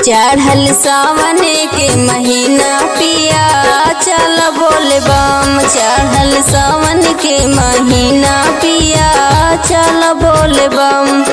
चढ़ल सावन के महीना पिया चल बोले बम। चढ़ल सावन के महीना पिया चल बोले बम।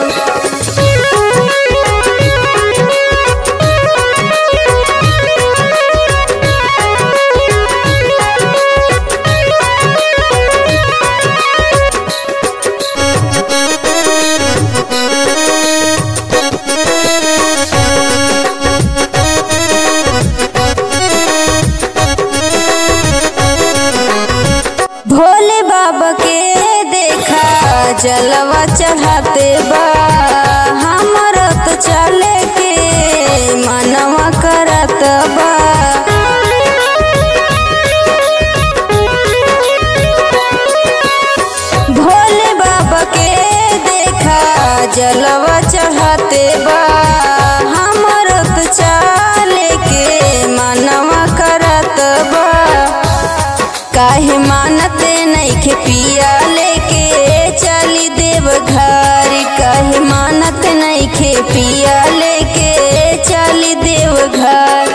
भोले बाबा के देखा जलवा चढ़ाते बा, हमर तो चले के मनवा करत बा। भोले बाबा के देखा जलवा चढ़ाते बा, हमर तो चले के मनवा करत बा। काहे मानते नइखे पिया लेके चली देव घर। काहे मानत नइखे पिया लेके चली देव घर।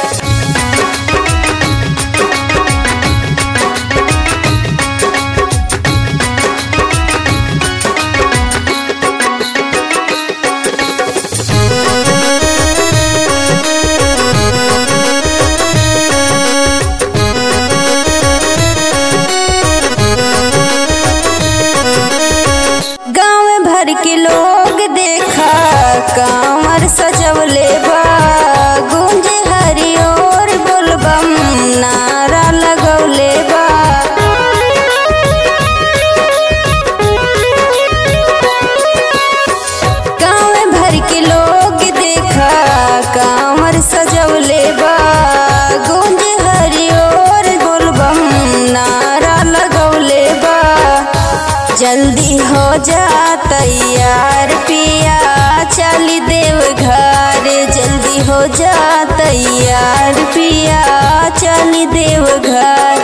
भर के लोग देखा कांवर सजवले बा, गूंजे हरि ओर बोलबम नारा लगौले बा। गाँव भर के लोग देखा कांवर सजवले बा, गूंजे हरि ओर बोलबम नारा लगौले बा। जल्दी हो जा तैयार पिया चली देव घर। जल्दी हो जा तैयार पिया चली देव घर।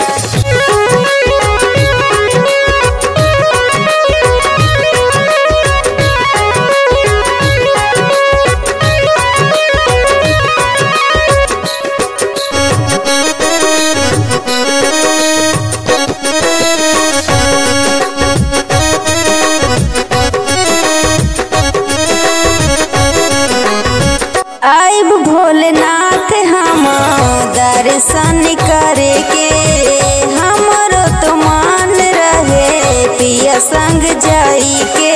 आइब भोलेनाथ हम दर्शन करे के, हमरो तो मान रहे पिया संग जाई के।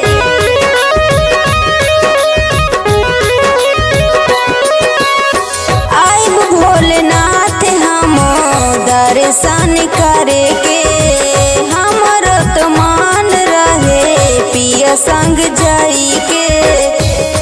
आइब भोलेनाथ हम दर्शन करे के, हमरो तो मान रहे पिया संग जाई के।